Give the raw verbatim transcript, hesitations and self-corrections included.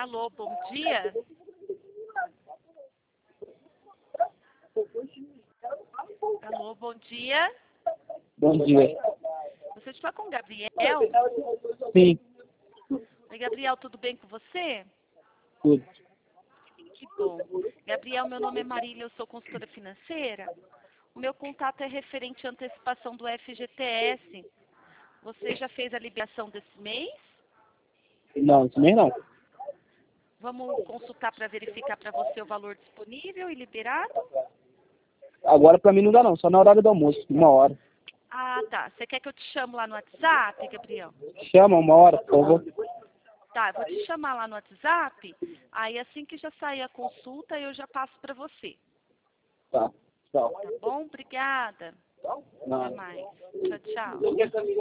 Alô, bom dia. Alô, bom dia. Bom dia. Você está com o Gabriel? Sim, Oi, Gabriel, tudo bem com você? tudo. Que bom. Gabriel, meu nome é Marília, eu sou consultora financeira. O meu contato é referente à antecipação do F G T S. Você já fez a liberação desse mês? Não, isso nem não. Vamos consultar para verificar para você o valor disponível e liberado? Agora pra mim não dá não, só na hora do almoço, uma hora. Ah, tá. Você quer que eu te chame lá no WhatsApp, Gabriel? Chama uma hora, por favor. Tá, eu vou te chamar lá no WhatsApp. Aí assim que já sair a consulta, eu já passo para você. Tá, tchau. Tá bom? Obrigada. Até Não. mais. Tchau, tchau.